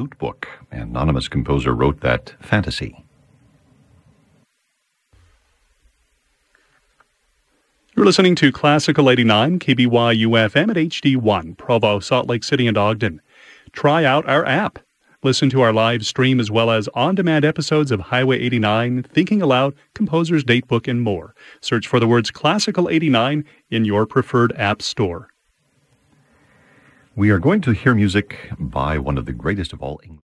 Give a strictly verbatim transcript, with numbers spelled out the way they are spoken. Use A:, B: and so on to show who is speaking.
A: Lute Book. An anonymous composer wrote that fantasy.
B: You're listening to Classical eighty-nine, K B Y U F M at H D one, Provo, Salt Lake City, and Ogden. Try out our app. Listen to our live stream as well as on-demand episodes of Highway eighty-nine, Thinking Aloud, Composer's Datebook, and more. Search for the words Classical eighty-nine in your preferred app store.
A: We are going to hear music by one of the greatest of all English